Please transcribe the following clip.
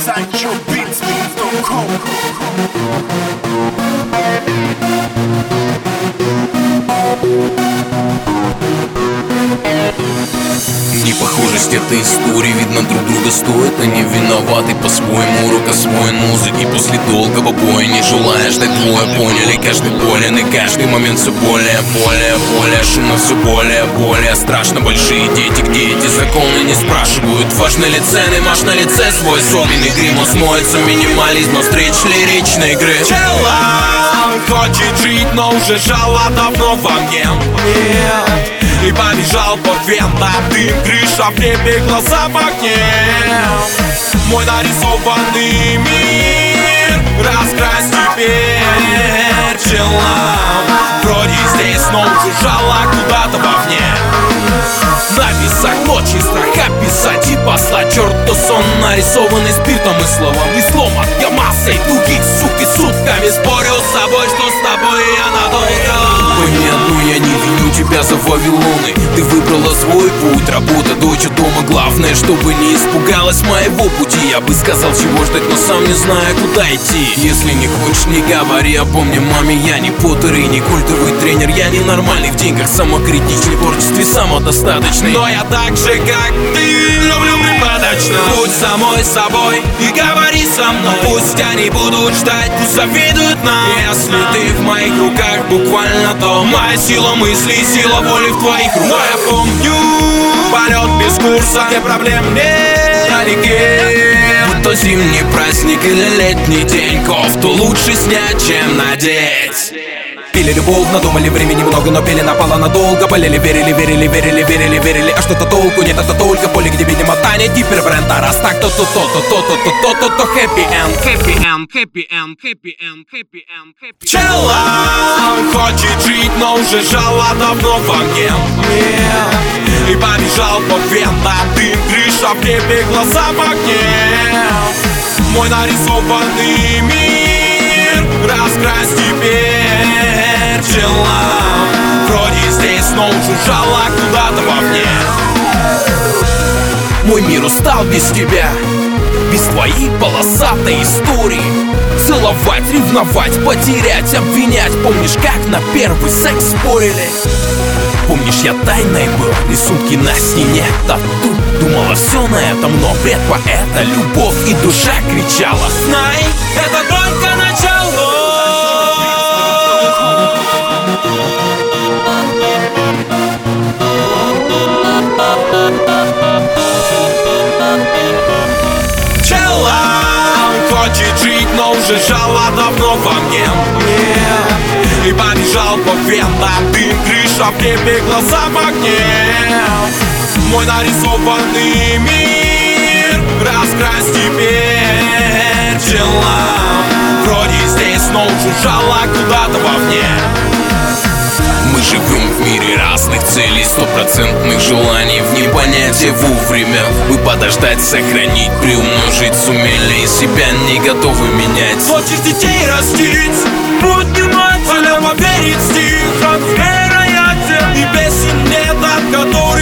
SidejoeBeats.com. Непохожесть этой истории, видно, друг друга стоит. Они виноваты по-своему, урок освоен музыки. После долгого боя, не желая ждать двое, поняли, каждый болен, и каждый момент все более шумно, все более страшно. Большие дети, где эти законы, не спрашивают, важны ли цены, маш на лице свой особенный грим. Он смоется минимализм, встреч лиричной игры. Чела хочет жить, но уже жало давно во мне. И побежал под вента, дым, крыша в небе, глаза в огне. Мой нарисованный мир раскрась теперь, чела. Вроде здесь, но уже жало куда-то вовне. Написать ночи, страх описать и послать черту сон, нарисованный спиртом и словом. И сломан я массой других, суки, сутками спорил с собой, что с тобой я надолго. Понятно, я не виню тебя за Вавилоны. Ты выбрала свой путь, работа, дочь дома. Главное, чтобы не испугалась моего пути. Я бы сказал, чего ждать, но сам не знаю, куда идти. Если не хочешь, не говори, а помни, маме, я не Поттер и не культовый тренер. Я не нормальный в деньгах, самокритичный, в творчестве самодостаточный. Но я так же, как ты, люблю припадочно. Будь самой собой и говори со мной. Пусть они будут ждать, пусть завидуют нам. Если ты в моих руках буквально, то моя сила мысли, сила воли в твоих руках. Но я помню полет без курса, где проблем нет далеке. Будь то зимний праздник или летний день, кофту лучше снять, чем надеть. Пили любовь, надумали времени много, но пили напала надолго. Болели, верили, а что-то толку, нет, это только поле, где, видимо, Таня теперь бренд. А раз так, то happy end. Пчела хочет жить, но уже жало давно во мне. И побежал под вента, дым, крыша в небе, глаза в огне. Мой нарисованный мир раскрась теперь, чела. Вроде здесь, но уже жало куда-то вовне. Мой мир устал без тебя, без твоей полосатой истории. Целовать, ревновать, потерять, обвинять. Помнишь, как на первый секс спорили? Помнишь, я тайной был, рисунки на стене, тату. Думала, все на этом, но бред поэта. Любовь и душа кричала: знай, это только начало. Пчела хочет жить, но уже жало давно во мне. И побежал под вента, дым, крыша в небе, глаза в огне. Мой нарисованный мир раскрась теперь, чела. Вроде здесь, но уже жало куда-то вовне. Мы живем в мире разных целей, стопроцентных желаний, в непонятие вовремя. Вы подождать, сохранить, приумножить сумели, и себя не готовы менять. Хочешь детей растить, будь внимателен, поверить в стих. Шанс вероятен, и песен нет, от которых